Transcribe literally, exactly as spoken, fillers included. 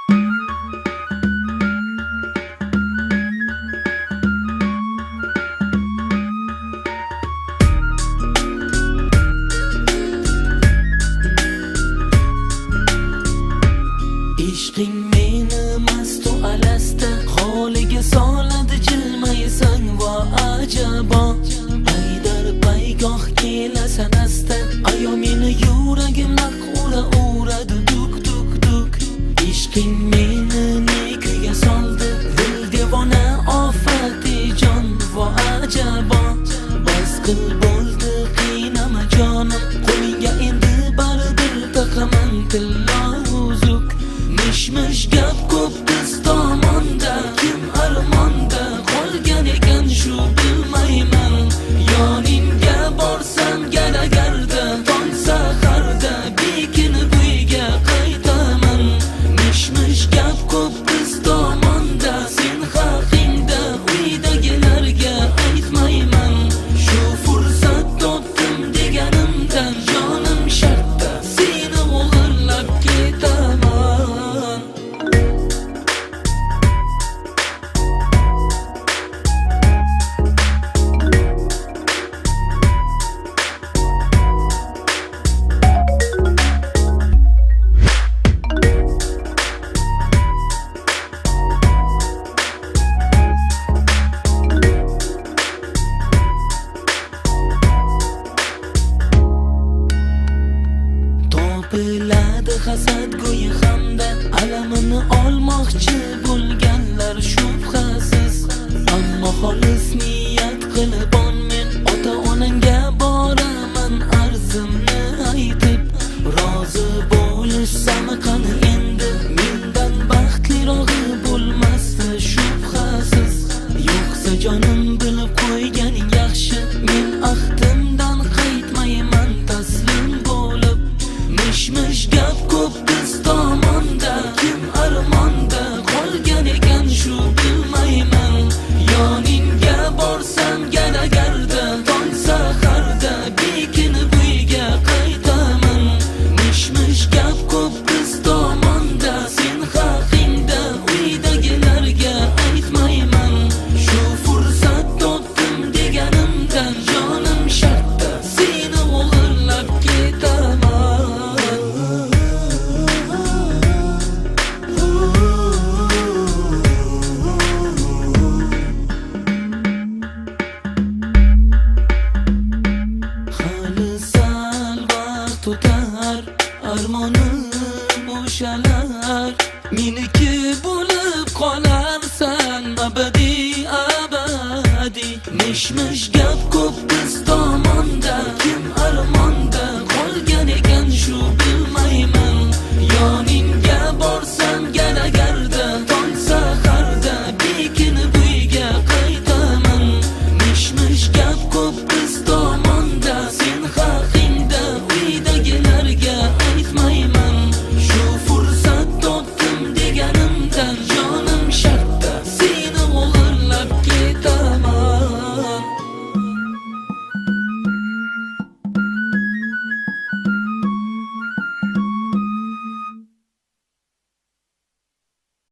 Ishqing meni mastu alasta holiga soladi, jilmaysan va ajabo. Haydar paygoh kelasan asta, ayo meni yuragimda ura uradi duk duk duk. Ishqing meni ne kuyga soldi, dil devona ofati jon va ajabo. Bas qil bo'ldi qiynama jonim, qo'lingga endi baribir taqaman tilla uzuk. Mish-mish gap ko'p biz tomonda, kim armonda qolgan ekan shu bilmayman. Yoningga borsam galagarda, tong saharda bekinib uyga qaytaman. Mish-mish gap ko'p biz tomonda, sen haqingda uydagilarga aytmayman. Shu fursat topdim deganimdan jonim shartta, seni o'g'irlab ketaman. Topiladi hasad go'yi hamda alamini olmoqchi bo'lganlar shubhasiz. Ammo xolis niyat qilibon men ota onangga boraman arzimni aytib. Rozi bo'lishsam qani endi, mendan baxtlirog'i bo'lmasdi shubhasiz. Yo'qsa jonim bilib qo'yganing yaxshi, men ahdimdan qaytmayman taslim bo'lib. Mish-mish gap ko'p biz tomonda, kim armonda qolgan ekan shu bilmayman. Yoningga borsam galagarda, tong saharda bekinib uyga qaytaman. Mish-mish gap ko'p biz tomonda, sen haqingda uydagilarga aytmayman. Shu fursat topdim deganimdan jonim shartta, seni o'g'irlab ketaman. Hali sal vaqt o'tar, armonim bo'shalar, meniki bo'lib qolar.